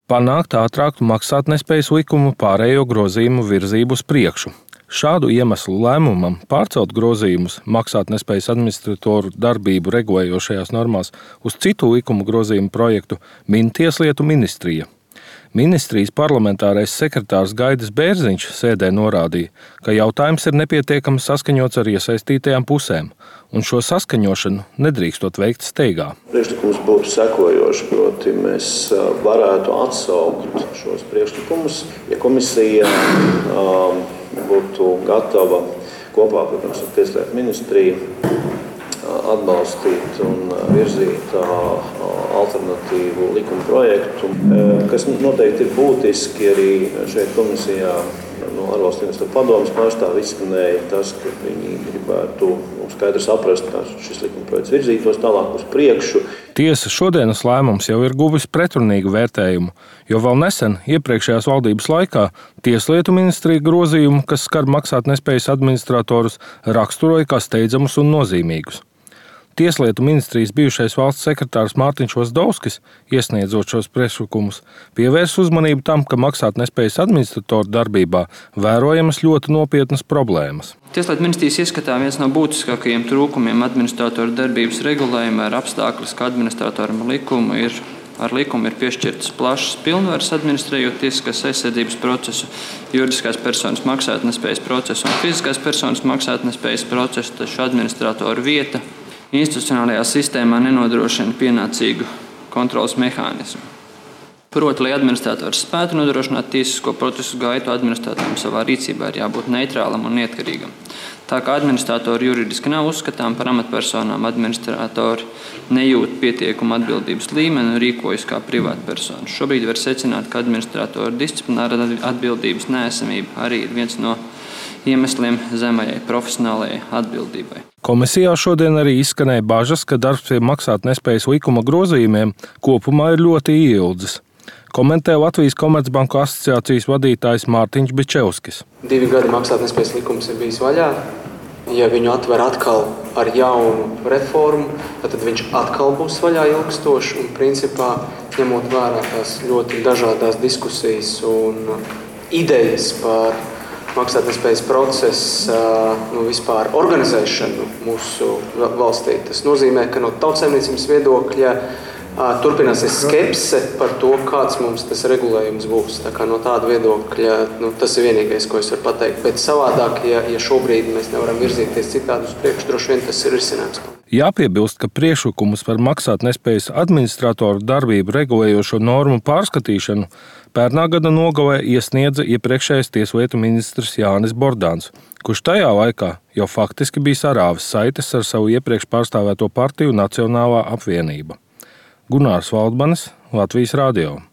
panākt ātrāku maksātnespējas likuma pārējo grozījumu virzību uz priekšu. Šādu iemeslu lēmumam pārcelt grozījumus maksātnespējas administratoru darbību regulējošajās normās uz citu likuma grozījumu projektu min Tieslietu ministrija. Ministrijas parlamentārais sekretārs Gaidis Bērziņš sēdē norādīja, ka jautājums ir nepietiekami saskaņots ar iesaistītajām pusēm, un šo saskaņošanu nedrīkstot veikt steigā. Priekšlikums būtu sekojošs, proti mēs varētu atsaukt šos priekšlikumus, ja komisija būtu gatava kopā, protams, ar Tieslietu ministriju atbalstīt un virzīt alternatīvu likuma projektu, kas noteikti ir būtiski arī šeit komisijā no ārvalstu investoru padomes pārstāvji izskanēja tas, ka viņi gribētu skaidri saprast, kā šis likuma projekts virzītos tālāk uz priekšu. Tiesa šodienas lēmums jau ir guvis pretrunīgu vērtējumu, jo vēl nesen iepriekšējās valdības laikā Tieslietu ministrija grozījumu, kas skar maksātnespējas administratorus, raksturoja kā steidzamus un nozīmīgus. Tieslietu ministrijas bijušais valsts sekretārs Mārtiņš Ozdovskis, iesniedzot šos priekšlikumus, pievērs uzmanību tam, ka maksātnespējas administratoru darbībā vērojamas ļoti nopietnas problēmas. Tieslietu ministrijas ieskatā viens no būtiskākajiem trūkumiem administratoru darbības regulējumā ir apstākļus, ka administratoram ar likumu ir piešķirtas plašas pilnvaras administrējot tiesiskās aizsardzības procesu, juridiskās personas maksātnespējas procesu un fiziskās personas maksātnespējas procesu, taču administratoru vieta institucionālajā sistēmā nenodrošina pienācīgu kontroles mehānismu. Proti, lai administrators spētu nodrošināt tiesisko procesu gaitu, administratoram savā rīcībā ir jābūt neitrālam un neatkarīgam. Tā kā administratori juridiski nav uzskatām par amatpersonām, administratori nejūt pietiekumu atbildības līmeni un rīkojas kā privātpersonas. Šobrīd var secināt, ka administratoru disciplināra atbildības neesamība arī ir viens no iemesliem zemajai profesionālajai atbildībai. Komisijā šodien arī izskanēja bažas, ka darbs pie maksātnespējas likuma grozījumiem kopumā ir ļoti ieildzis. Komentē Latvijas Komercbanku asociācijas vadītājs Mārtiņš Bičevskis. 2 gadi maksātnespējas likums ir bijis vaļā. Ja viņu atver atkal ar jaunu reformu, tad viņš atkal būs vaļā ilgstoši un principā ņemot vērā tās ļoti dažādās diskusijas un idejas par maksātnespējas procesa vispār organizēšanu mūsu valstī. Tas nozīmē, ka no tautsaimniecības viedokļa turpināsies skepse par to, kāds mums tas regulējums būs. Tā kā no tāda viedokļa tas ir vienīgais, ko es varu pateikt. Bet savādāk, ja šobrīd mēs nevaram virzīties citādi uz priekšu, droši vien tas ir risinājums. Jāpiebilst, ka priekšlikumus par maksātnespējas administratoru darbību regulējošo normu pārskatīšanu pērnā gada nogalē iesniedza iepriekšējais tieslietu ministrs Jānis Bordāns, kurš tajā laikā jau faktiski bija sarāvis saites ar savu iepriekš pārstāvēto partiju Nacionālā apvienība. Gunārs Valdmanis, Latvijas radio.